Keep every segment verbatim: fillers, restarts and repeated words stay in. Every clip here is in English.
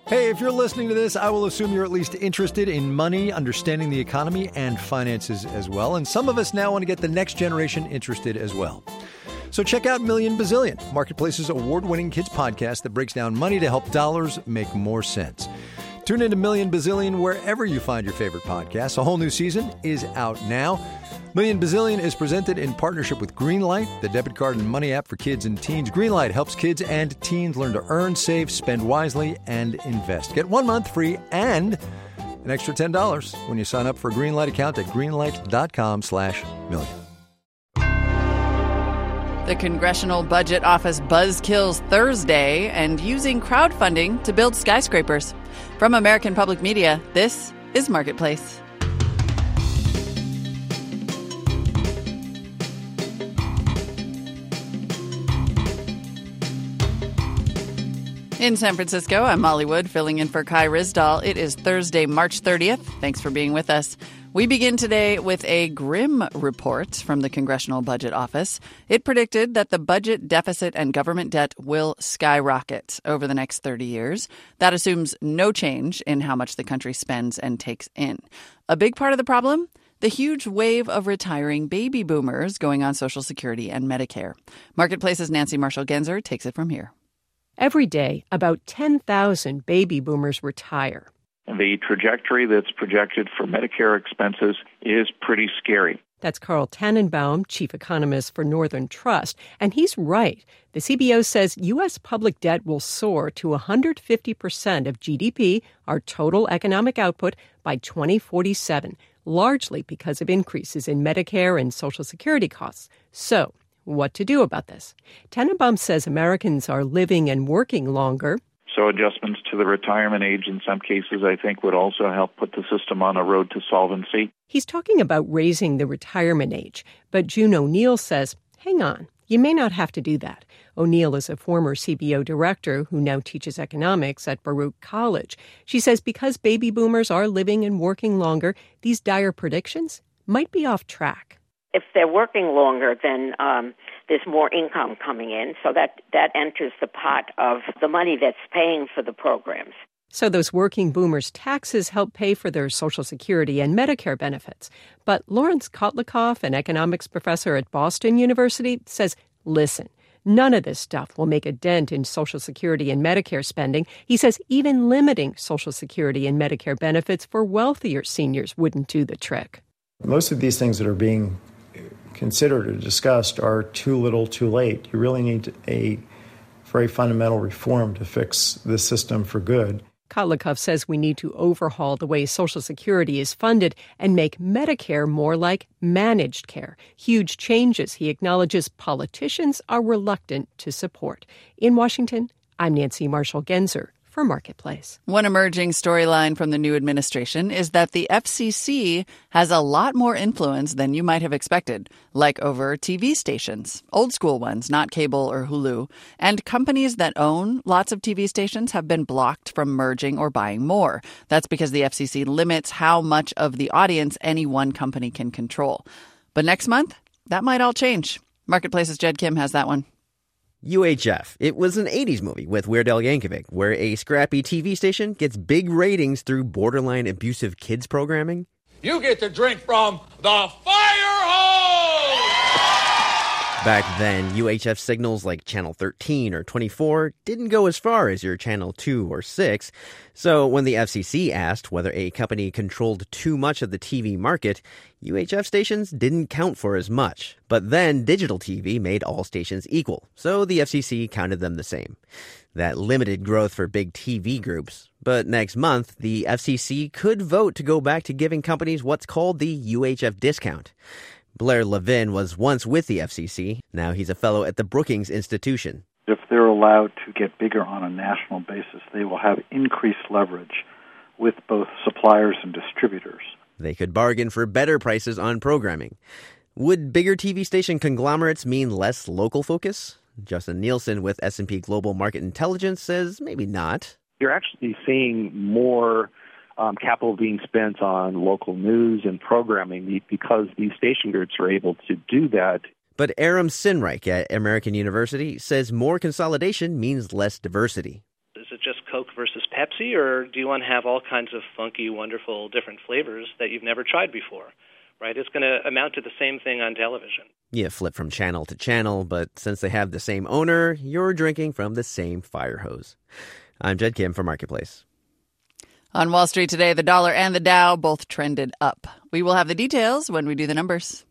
Hey, if you're listening to this, I will assume you're at least interested in money, understanding the economy, and finances as well. And some of us now want to get the next generation interested as well. So check out Million Bazillion, Marketplace's award-winning kids podcast that breaks down money to help dollars make more sense. Tune into Million Bazillion wherever you find your favorite podcasts. A whole new season is out now. Million Bazillion is presented in partnership with Greenlight, the debit card and money app for kids and teens. Greenlight helps kids and teens learn to earn, save, spend wisely, and invest. Get one month free and an extra ten dollars when you sign up for a Greenlight account at greenlight.com slash million. The Congressional Budget Office buzzkills Thursday and using crowdfunding to build skyscrapers. From American Public Media, this is Marketplace. In San Francisco, I'm Molly Wood, filling in for Kai Ryssdal. It is Thursday, March thirtieth. Thanks for being with us. We begin today with a grim report from the Congressional Budget Office. It predicted that the budget deficit and government debt will skyrocket over the next thirty years. That assumes no change in how much the country spends and takes in. A big part of the problem? The huge wave of retiring baby boomers going on Social Security and Medicare. Marketplace's Nancy Marshall-Genzer takes it from here. Every day, about ten thousand baby boomers retire. The trajectory that's projected for Medicare expenses is pretty scary. That's Carl Tannenbaum, chief economist for Northern Trust. And he's right. The C B O says U S public debt will soar to one hundred fifty percent of G D P, our total economic output, by twenty forty-seven, largely because of increases in Medicare and Social Security costs. So, what to do about this? Tannenbaum says Americans are living and working longer. So adjustments to the retirement age in some cases, I think, would also help put the system on a road to solvency. He's talking about raising the retirement age. But June O'Neill says, hang on, you may not have to do that. O'Neill is a former C B O director who now teaches economics at Baruch College. She says because baby boomers are living and working longer, these dire predictions might be off track. If they're working longer, then um, there's more income coming in, so that, that enters the pot of the money that's paying for the programs. So those working boomers' taxes help pay for their Social Security and Medicare benefits. But Lawrence Kotlikoff, an economics professor at Boston University, says, listen, none of this stuff will make a dent in Social Security and Medicare spending. He says even limiting Social Security and Medicare benefits for wealthier seniors wouldn't do the trick. Most of these things that are being considered or discussed are too little, too late. You really need a very fundamental reform to fix this system for good. Kotlikoff says we need to overhaul the way Social Security is funded and make Medicare more like managed care. Huge changes he acknowledges politicians are reluctant to support. In Washington, I'm Nancy Marshall-Genzer for Marketplace. One emerging storyline from the new administration is that the F C C has a lot more influence than you might have expected, like over T V stations, old school ones, not cable or Hulu. And companies that own lots of T V stations have been blocked from merging or buying more. That's because the F C C limits how much of the audience any one company can control. But next month, that might all change. Marketplace's Jed Kim has that one. U H F. It was an eighties movie with Weird Al Yankovic, where a scrappy T V station gets big ratings through borderline abusive kids programming. You get to drink from the fire hose! Back then, U H F signals like Channel thirteen or twenty-four didn't go as far as your Channel two or six. So when the F C C asked whether a company controlled too much of the T V market, U H F stations didn't count for as much. But then digital T V made all stations equal, so the F C C counted them the same. That limited growth for big T V groups. But next month, the F C C could vote to go back to giving companies what's called the U H F discount. Blair Levin was once with the F C C. Now he's a fellow at the Brookings Institution. If they're allowed to get bigger on a national basis, they will have increased leverage with both suppliers and distributors. They could bargain for better prices on programming. Would bigger T V station conglomerates mean less local focus? Justin Nielsen with S and P Global Market Intelligence says maybe not. You're actually seeing more um, capital being spent on local news and programming because these station groups are able to do that. But Aram Sinreich at American University says more consolidation means less diversity. it just Coke versus Pepsi, or do you want to have all kinds of funky, wonderful, different flavors that you've never tried before? Right? It's going to amount to the same thing on television. You flip from channel to channel, but since they have the same owner, you're drinking from the same fire hose. I'm Jed Kim for Marketplace. On Wall Street today, the dollar and the Dow both trended up. We will have the details when we do the numbers.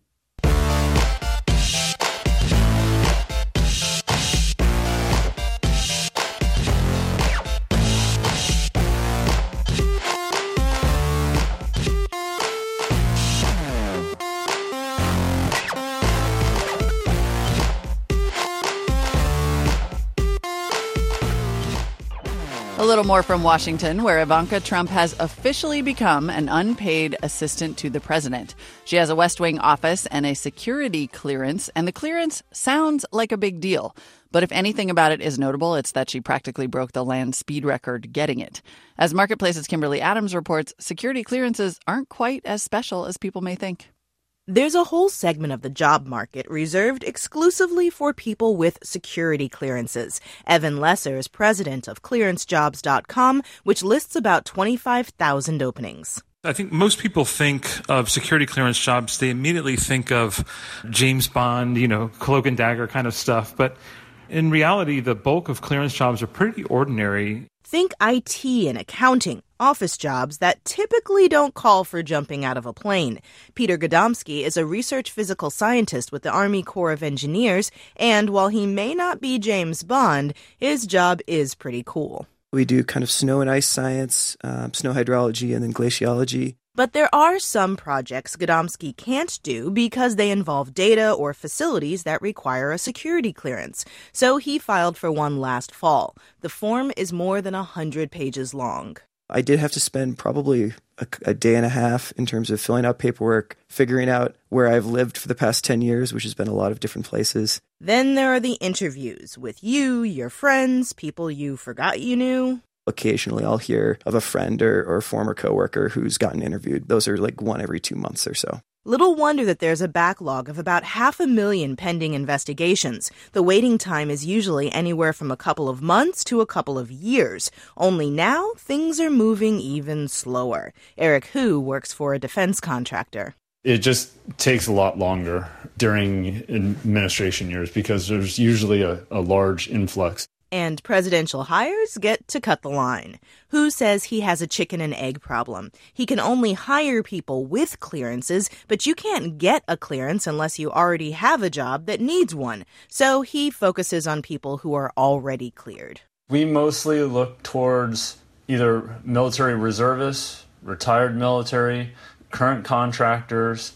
A little more from Washington, where Ivanka Trump has officially become an unpaid assistant to the president. She has a West Wing office and a security clearance, and the clearance sounds like a big deal. But if anything about it is notable, it's that she practically broke the land speed record getting it. As Marketplace's Kimberly Adams reports, security clearances aren't quite as special as people may think. There's a whole segment of the job market reserved exclusively for people with security clearances. Evan Lesser is president of clearance jobs dot com, which lists about twenty-five thousand openings. I think most people think of security clearance jobs, they immediately think of James Bond, you know, cloak and dagger kind of stuff. But in reality, the bulk of clearance jobs are pretty ordinary. Think I T and accounting, office jobs that typically don't call for jumping out of a plane. Peter Gadomski is a research physical scientist with the Army Corps of Engineers, and while he may not be James Bond, his job is pretty cool. We do kind of snow and ice science, um, snow hydrology, and then glaciology. But there are some projects Gadomski can't do because they involve data or facilities that require a security clearance. So he filed for one last fall. The form is more than one hundred pages long. I did have to spend probably a, a day and a half in terms of filling out paperwork, figuring out where I've lived for the past ten years, which has been a lot of different places. Then there are the interviews with you, your friends, people you forgot you knew. Occasionally I'll hear of a friend or, or a former coworker who's gotten interviewed. Those are like one every two months or so. Little wonder that there's a backlog of about half a million pending investigations. The waiting time is usually anywhere from a couple of months to a couple of years. Only now, things are moving even slower. Eric Hu works for a defense contractor. It just takes a lot longer during administration years because there's usually a, a large influx. And presidential hires get to cut the line. Hu says he has a chicken and egg problem. He can only hire people with clearances, but you can't get a clearance unless you already have a job that needs one. So he focuses on people who are already cleared. We mostly look towards either military reservists, retired military, current contractors,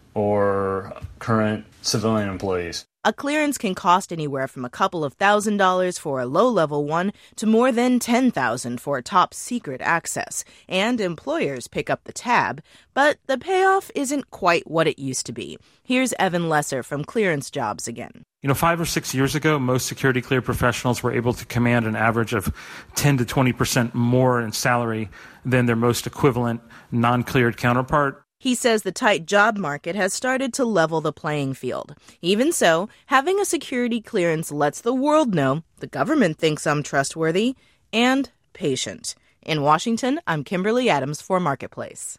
or current civilian employees. A clearance can cost anywhere from a couple of thousand dollars for a low-level one to more than ten thousand dollars for top-secret access. And employers pick up the tab, but the payoff isn't quite what it used to be. Here's Evan Lesser from Clearance Jobs again. You know, five or six years ago, most security cleared professionals were able to command an average of ten to twenty percent more in salary than their most equivalent non-cleared counterpart. He says the tight job market has started to level the playing field. Even so, having a security clearance lets the world know the government thinks I'm trustworthy and patient. In Washington, I'm Kimberly Adams for Marketplace.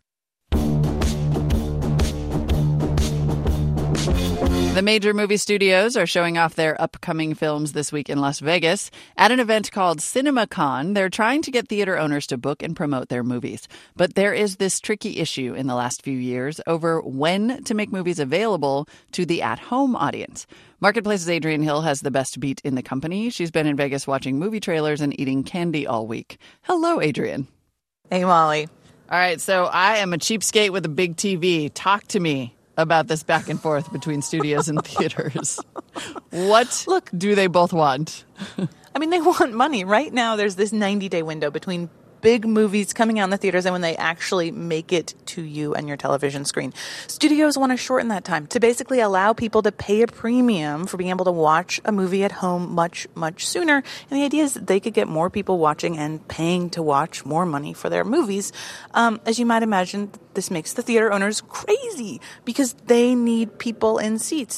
The major movie studios are showing off their upcoming films this week in Las Vegas. At an event called CinemaCon, they're trying to get theater owners to book and promote their movies. But there is this tricky issue in the last few years over when to make movies available to the at-home audience. Marketplace's Adrienne Hill has the best beat in the company. She's been in Vegas watching movie trailers and eating candy all week. Hello, Adrienne. Hey, Molly. All right, so I am a cheapskate with a big T V. Talk to me about this back and forth between studios and theaters. What Look, do they both want? I mean, they want money. Right now, there's this ninety-day window between big movies coming out in the theaters and when they actually make it to you and your television screen. Studios want to shorten that time to basically allow people to pay a premium for being able to watch a movie at home much, much sooner. And the idea is that they could get more people watching and paying to watch more money for their movies. Um, as you might imagine, this makes the theater owners crazy because they need people in seats.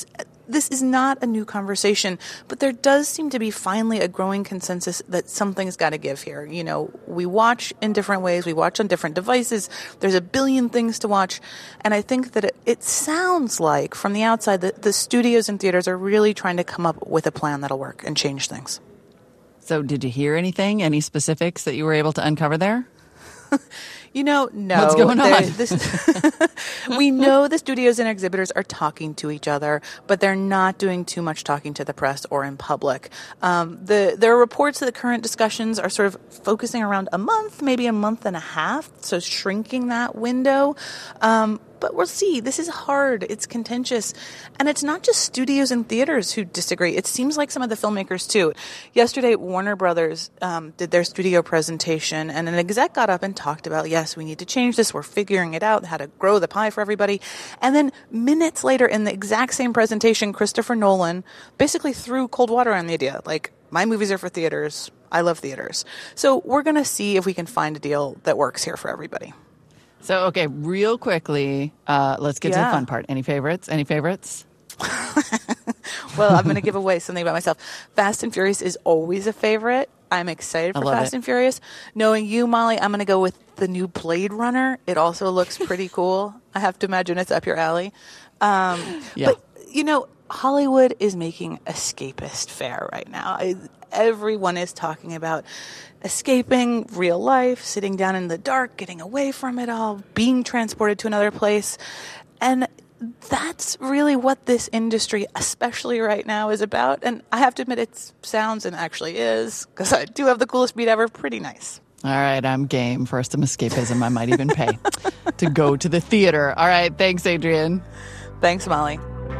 this is not a new conversation, but there does seem to be finally a growing consensus that something's got to give here. You know, we watch in different ways. We watch on different devices. There's a billion things to watch. And I think that it, it sounds like from the outside that the studios and theaters are really trying to come up with a plan that'll work and change things. So did you hear anything? Any specifics that you were able to uncover there? You know, no. What's going on? This, we know the studios and exhibitors are talking to each other, but they're not doing too much talking to the press or in public. Um, the, there are reports that the current discussions are sort of focusing around a month, maybe a month and a half, so shrinking that window. Um, but we'll see. This is hard. It's contentious. And it's not just studios and theaters who disagree. It seems like some of the filmmakers, too. Yesterday, Warner Brothers um, did their studio presentation, and an exec got up and talked about, yes, we need to change this. We're figuring it out, how to grow the pie for everybody. And then minutes later, in the exact same presentation, Christopher Nolan basically threw cold water on the idea. Like, my movies are for theaters. I love theaters. So we're going to see if we can find a deal that works here for everybody. So, okay, real quickly, uh, let's get Yeah. to the fun part. Any favorites? Any favorites? Well, I'm going to give away something about myself. Fast and Furious is always a favorite. I'm excited I for love Fast it. and Furious. Knowing you, Molly, I'm going to go with the new Blade Runner. It also looks pretty cool. I have to imagine it's up your alley. Um, Yeah. But, you know, Hollywood is making escapist fare right now. I, everyone is talking about escaping real life, sitting down in the dark, getting away from it all, being transported to another place. And that's really what this industry, especially right now, is about. And I have to admit, it sounds and actually is, because I do have the coolest beat ever, pretty nice. All right, I'm game for some escapism. I might even pay to go to the theater. All right, thanks, Adrienne. Thanks, Molly.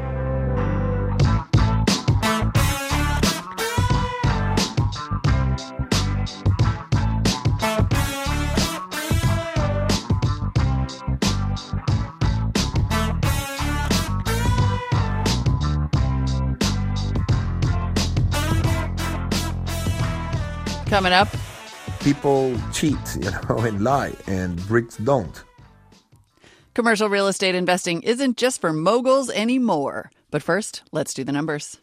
Coming up, people cheat, you know, and lie, and bricks don't. commercial real estate investing isn't just for moguls anymore. But first, let's do the numbers.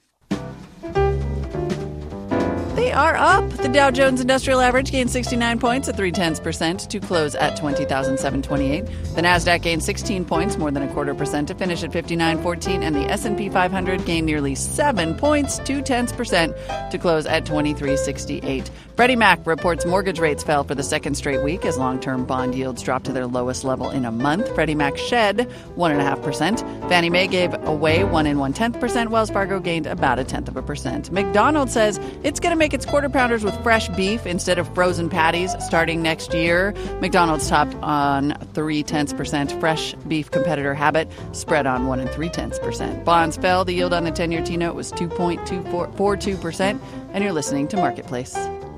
They are up. The Dow Jones Industrial Average gained sixty-nine points at three tenths percent to close at twenty thousand seven hundred twenty-eight. The Nasdaq gained sixteen points, more than a quarter percent, to finish at fifty-nine fourteen, and the S and P five hundred gained nearly seven points, two tenths percent, to close at twenty-three sixty-eight. Freddie Mac reports mortgage rates fell for the second straight week as long-term bond yields dropped to their lowest level in a month. Freddie Mac shed one and a half percent. Fannie Mae gave away one and one tenth percent. Wells Fargo gained about a tenth of a percent. McDonald's says it's going to make its quarter pounders with fresh beef instead of frozen patties starting next year. McDonald's topped on three tenths percent. Fresh beef competitor Habit spread on one and three tenths percent. Bonds fell. The yield on the ten-year T-note was two point two four two percent. And you're listening to Marketplace.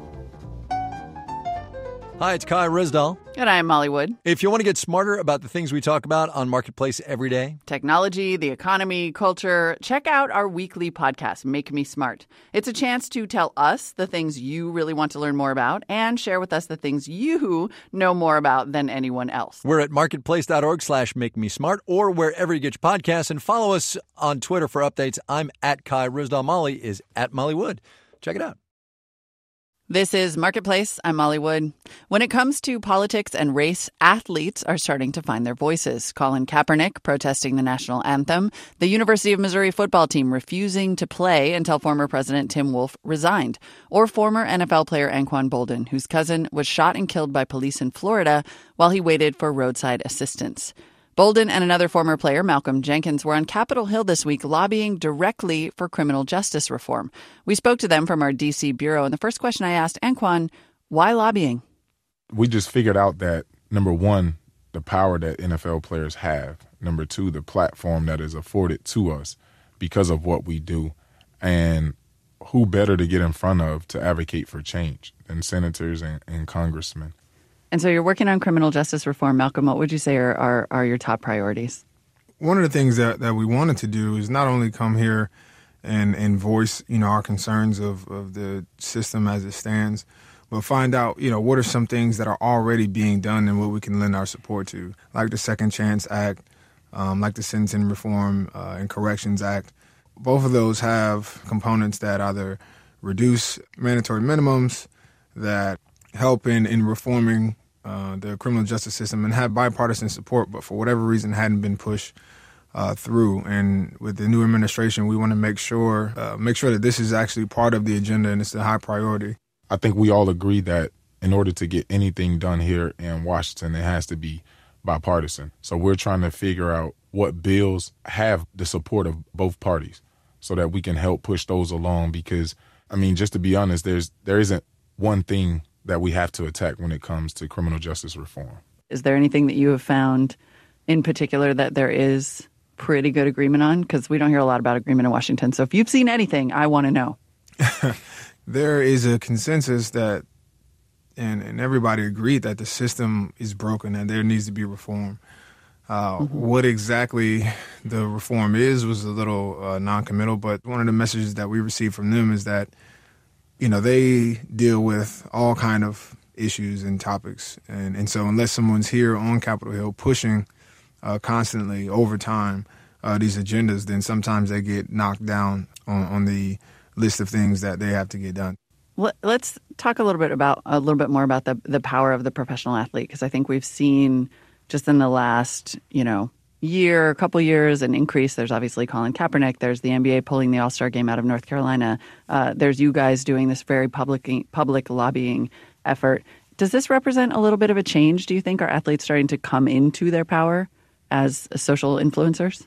Hi, it's Kai Rizdal. And I'm Molly Wood. If you want to get smarter about the things we talk about on Marketplace every day, technology, the economy, culture, check out our weekly podcast, Make Me Smart. It's a chance to tell us the things you really want to learn more about and share with us the things you know more about than anyone else. We're at marketplace.org slash make me smart or wherever you get your podcasts, and follow us on Twitter for updates. I'm at Kai Rizdal. Molly is at Molly Wood. Check it out. This is Marketplace. I'm Molly Wood. When it comes to politics and race, athletes are starting to find their voices. Colin Kaepernick protesting the national anthem, the University of Missouri football team refusing to play until former President Tim Wolf resigned, or former N F L player Anquan Boldin, whose cousin was shot and killed by police in Florida while he waited for roadside assistance. Boldin and another former player, Malcolm Jenkins, were on Capitol Hill this week lobbying directly for criminal justice reform. We spoke to them from our D C bureau, and the first question I asked Anquan, why lobbying? We just figured out that, number one, the power that N F L players have. Number two, the platform that is afforded to us because of what we do. And who better to get in front of to advocate for change than senators and, and congressmen? And so you're working on criminal justice reform. Malcolm, what would you say are, are, are your top priorities? One of the things that, that we wanted to do is not only come here and, and voice, you know, our concerns of, of the system as it stands, but find out, you know, what are some things that are already being done and what we can lend our support to, like the Second Chance Act, um, like the Sentencing Reform uh, and Corrections Act. both of those have components that either reduce mandatory minimums, that help in, in reforming uh, the criminal justice system and have bipartisan support, but for whatever reason hadn't been pushed uh, through. And with the new administration, we want to make sure uh, make sure that this is actually part of the agenda and it's a high priority. I think we all agree that in order to get anything done here in Washington, it has to be bipartisan. So we're trying to figure out what bills have the support of both parties so that we can help push those along. Because, I mean, just to be honest, there's there isn't one thing that we have to attack when it comes to criminal justice reform. Is there anything that you have found in particular that there is pretty good agreement on? Because we don't hear a lot about agreement in Washington. So if you've seen anything, I want to know. There is a consensus that, and, and everybody agreed that the system is broken and there needs to be reform. Uh, mm-hmm. What exactly the reform is was a little uh, non-committal, but one of the messages that we received from them is that, you know, they deal with all kind of issues and topics. And, and so unless someone's here on Capitol Hill pushing uh, constantly over time uh, these agendas, then sometimes they get knocked down on, on the list of things that they have to get done. Let's talk a little bit about a little bit more about the the power of the professional athlete, because I think we've seen just in the last, you know, year, a couple years, an increase. There's obviously Colin Kaepernick. There's the N B A pulling the All-Star game out of North Carolina. Uh, there's you guys doing this very public public lobbying effort. Does this represent a little bit of a change? Do you think, are athletes starting to come into their power as social influencers?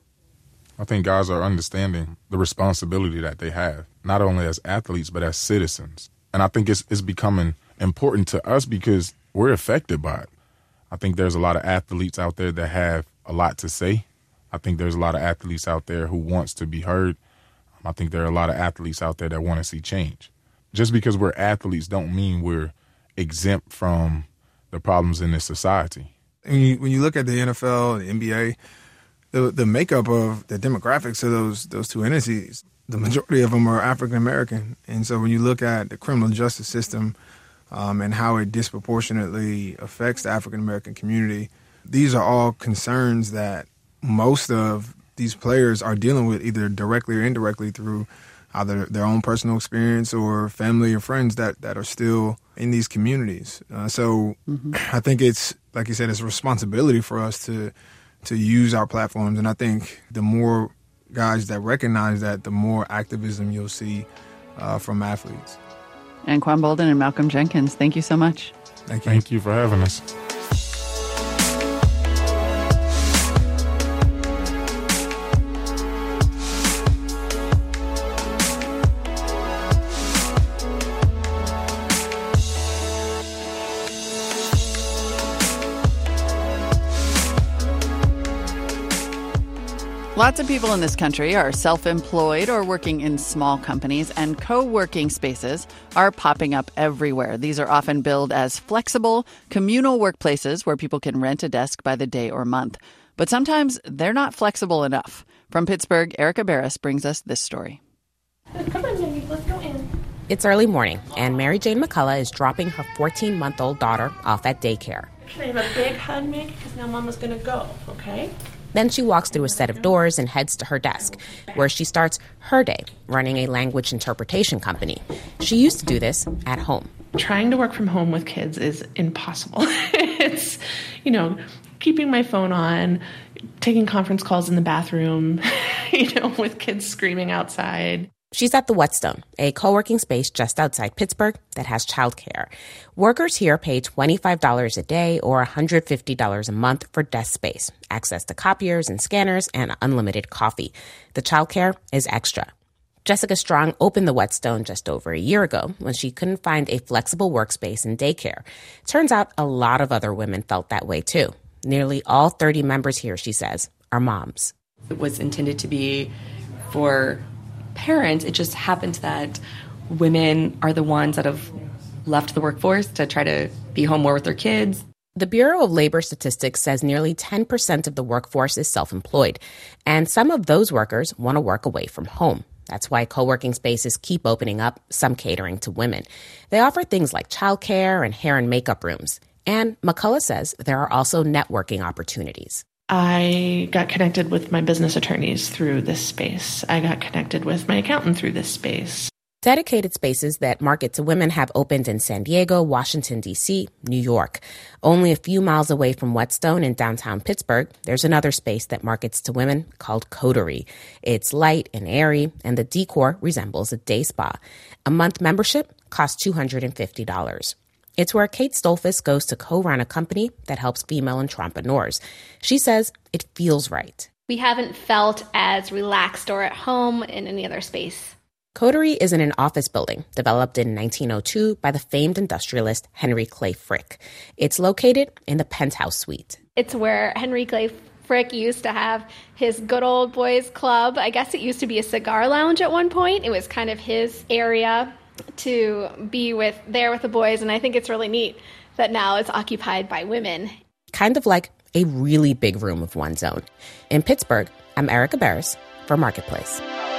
I think guys are understanding the responsibility that they have, not only as athletes, but as citizens. And I think it's, it's becoming important to us because we're affected by it. I think there's a lot of athletes out there that have a lot to say. I think there's a lot of athletes out there who wants to be heard. I think there are a lot of athletes out there that want to see change. Just because we're athletes don't mean we're exempt from the problems in this society. When you, when you look at the N F L and the N B A, the the makeup of the demographics of those those two entities, the majority of them are African American. And so when you look at the criminal justice system um, and how it disproportionately affects the African American community, these are all concerns that most of these players are dealing with either directly or indirectly through either their own personal experience or family or friends that, that are still in these communities. Uh, so mm-hmm. I think it's, like you said, it's a responsibility for us to to use our platforms. And I think the more guys that recognize that, the more activism you'll see uh, from athletes. Anquan Boldin and Malcolm Jenkins, thank you so much. Thank you. Thank you for having us. Lots of people in this country are self-employed or working in small companies, and co-working spaces are popping up everywhere. These are often billed as flexible, communal workplaces where people can rent a desk by the day or month. But sometimes they're not flexible enough. From Pittsburgh, Erica Barris brings us this story. Come on, Jenny, let's go in. It's early morning, and Mary Jane McCullough is dropping her fourteen-month-old daughter off at daycare. Can I have a big hug, Meg? Because now Mama's going to go, okay? Then she walks through a set of doors and heads to her desk, where she starts her day running a language interpretation company. She used to do this at home. Trying to work from home with kids is impossible. It's, you know, keeping my phone on, taking conference calls in the bathroom, you know, with kids screaming outside. She's at the Whetstone, a co-working space just outside Pittsburgh that has childcare. Workers here pay twenty-five dollars a day or one hundred fifty dollars a month for desk space, access to copiers and scanners, and unlimited coffee. The childcare is extra. Jessica Strong opened the Whetstone just over a year ago when she couldn't find a flexible workspace in daycare. Turns out a lot of other women felt that way too. Nearly all thirty members here, she says, are moms. It was intended to be for parents. It just happens that women are the ones that have left the workforce to try to be home more with their kids. The Bureau of Labor Statistics says nearly ten percent of the workforce is self-employed, and some of those workers want to work away from home. That's why co-working spaces keep opening up, some catering to women. They offer things like childcare and hair and makeup rooms. And McCullough says there are also networking opportunities. I got connected with my business attorneys through this space. I got connected with my accountant through this space. Dedicated spaces that market to women have opened in San Diego, Washington, D C, New York. Only a few miles away from Whetstone in downtown Pittsburgh, there's another space that markets to women called Coterie. It's light and airy, and the decor resembles a day spa. A month membership costs two hundred fifty dollars. It's where Kate Stolfus goes to co-run a company that helps female entrepreneurs. She says it feels right. We haven't felt as relaxed or at home in any other space. Coterie is in an office building developed in nineteen oh two by the famed industrialist Henry Clay Frick. It's located in the penthouse suite. It's where Henry Clay Frick used to have his good old boys club. I guess it used to be a cigar lounge at one point. It was kind of his area to be with there with the boys, and I think it's really neat that now it's occupied by women. Kind of like a really big room of one's own. In Pittsburgh, I'm Erica Barris for Marketplace.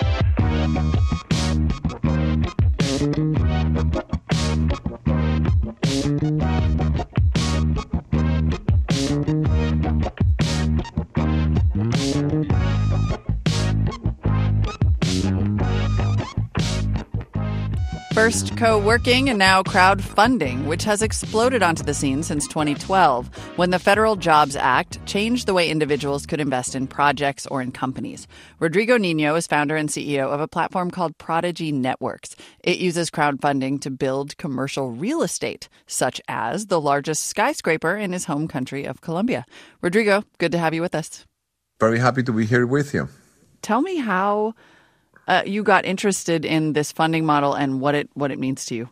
First co-working and now crowdfunding, which has exploded onto the scene since twenty twelve, when the Federal Jobs Act changed the way individuals could invest in projects or in companies. Rodrigo Nino is founder and C E O of a platform called Prodigy Networks. It uses crowdfunding to build commercial real estate, such as the largest skyscraper in his home country of Colombia. Rodrigo, good to have you with us. Very happy to be here with you. Tell me how Uh, you got interested in this funding model and what it what it means to you.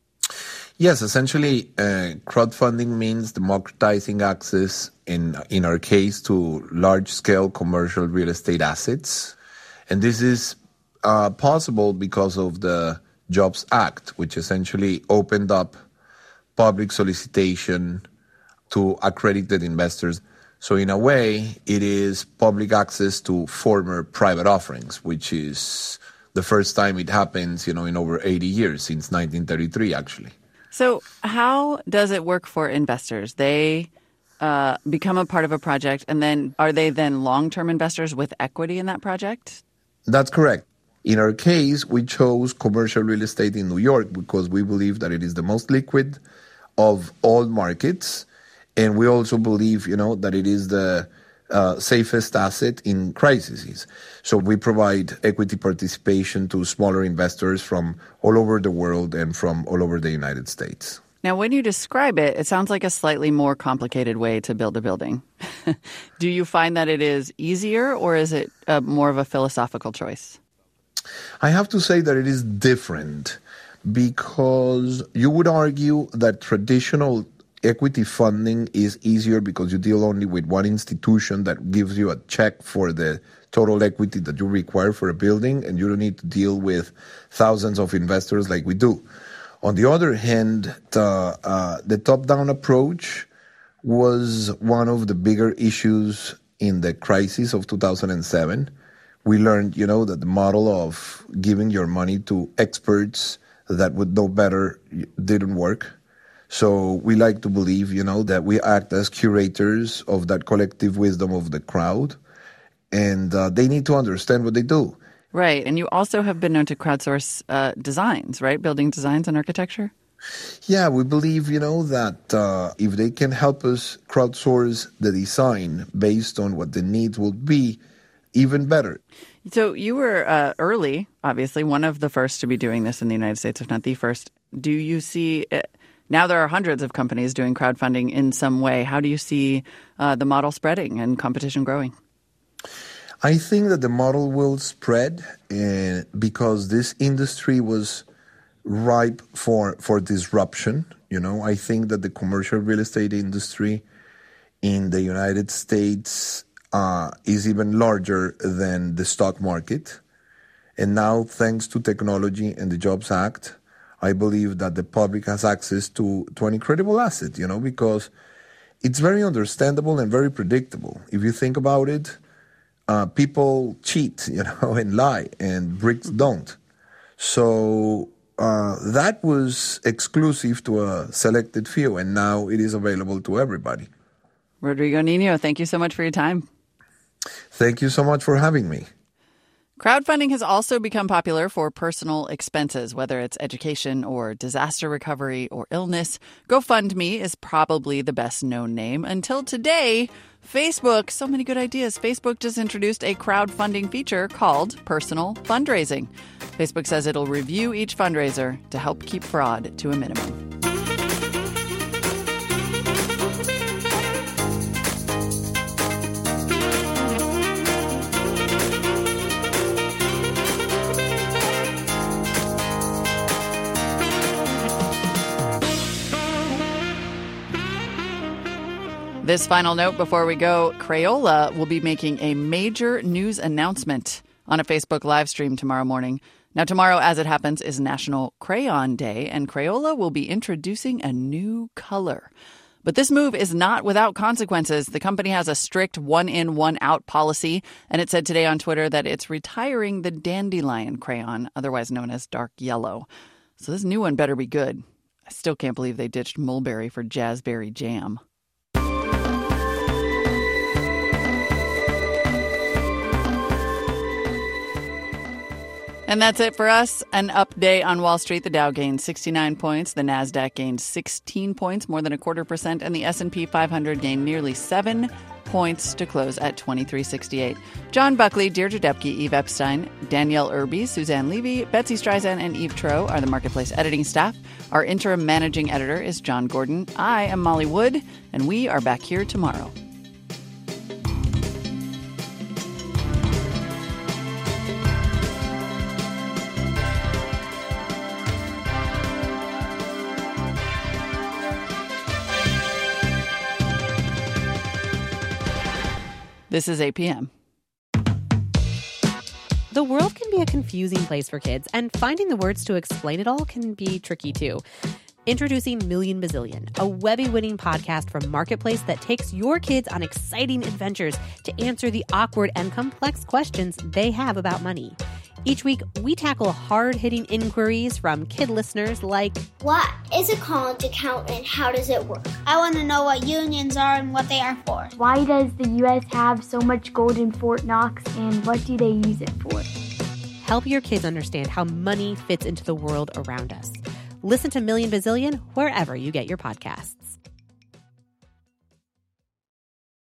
Yes, essentially, uh, crowdfunding means democratizing access, in in our case, to large-scale commercial real estate assets. And this is uh, possible because of the Jobs Act, which essentially opened up public solicitation to accredited investors. So in a way, it is public access to former private offerings, which is the first time it happens, you know, in over eighty years, since nineteen thirty-three, actually. So how does it work for investors? They uh, become a part of a project, and then are they then long-term investors with equity in that project? That's correct. In our case, we chose commercial real estate in New York because we believe that it is the most liquid of all markets. And we also believe, you know, that it is the uh, safest asset in crises. So we provide equity participation to smaller investors from all over the world and from all over the United States. Now, when you describe it, it sounds like a slightly more complicated way to build a building. Do you find that it is easier, or is it uh, more of a philosophical choice? I have to say that it is different, because you would argue that traditional equity funding is easier because you deal only with one institution that gives you a check for the total equity that you require for a building, and you don't need to deal with thousands of investors like we do. On the other hand, the, uh, the top-down approach was one of the bigger issues in the crisis of two thousand seven. We learned, you know, that the model of giving your money to experts that would know better didn't work. So we like to believe, you know, that we act as curators of that collective wisdom of the crowd, and uh, they need to understand what they do. Right. And you also have been known to crowdsource uh, designs, right? Building designs and architecture? Yeah, we believe, you know, that uh, if they can help us crowdsource the design based on what the needs will be, even better. So you were uh, early, obviously, one of the first to be doing this in the United States, if not the first. Do you see... It, Now there are hundreds of companies doing crowdfunding in some way. How do you see uh, the model spreading and competition growing? I think that the model will spread uh, because this industry was ripe for, for disruption. You know, I think that the commercial real estate industry in the United States uh, is even larger than the stock market. And now, thanks to technology and the Jobs Act, I believe that the public has access to, to an incredible asset, you know, because it's very understandable and very predictable. If you think about it, uh, people cheat, you know, and lie, and bricks don't. So uh, that was exclusive to a selected few, and now it is available to everybody. Rodrigo Nino, thank you so much for your time. Thank you so much for having me. Crowdfunding has also become popular for personal expenses, whether it's education or disaster recovery or illness. GoFundMe is probably the best known name. Until today, Facebook, so many good ideas. Facebook just introduced a crowdfunding feature called Personal Fundraising. Facebook says it'll review each fundraiser to help keep fraud to a minimum. This final note before we go, Crayola will be making a major news announcement on a Facebook live stream tomorrow morning. Now, tomorrow, as it happens, is National Crayon Day, and Crayola will be introducing a new color. But this move is not without consequences. The company has a strict one-in, one-out policy, and it said today on Twitter that it's retiring the Dandelion crayon, otherwise known as dark yellow. So this new one better be good. I still can't believe they ditched mulberry for jazzberry jam. And that's it for us. An up day on Wall Street. The Dow gained sixty-nine points. The Nasdaq gained sixteen points, more than a quarter percent. And the S and P five hundred gained nearly seven points to close at twenty-three sixty-eight. John Buckley, Deirdre Depke, Eve Epstein, Danielle Irby, Suzanne Levy, Betsy Streisand, and Eve Troe are the Marketplace editing staff. Our interim managing editor is John Gordon. I am Molly Wood, and we are back here tomorrow. This is eight p.m. The world can be a confusing place for kids, and finding the words to explain it all can be tricky too. Introducing Million Bazillion, a Webby-winning podcast from Marketplace that takes your kids on exciting adventures to answer the awkward and complex questions they have about money. Each week, we tackle hard-hitting inquiries from kid listeners like, what is a college account and how does it work? I want to know what unions are and what they are for. Why does the U S have so much gold in Fort Knox and what do they use it for? Help your kids understand how money fits into the world around us. Listen to Million Bazillion wherever you get your podcasts.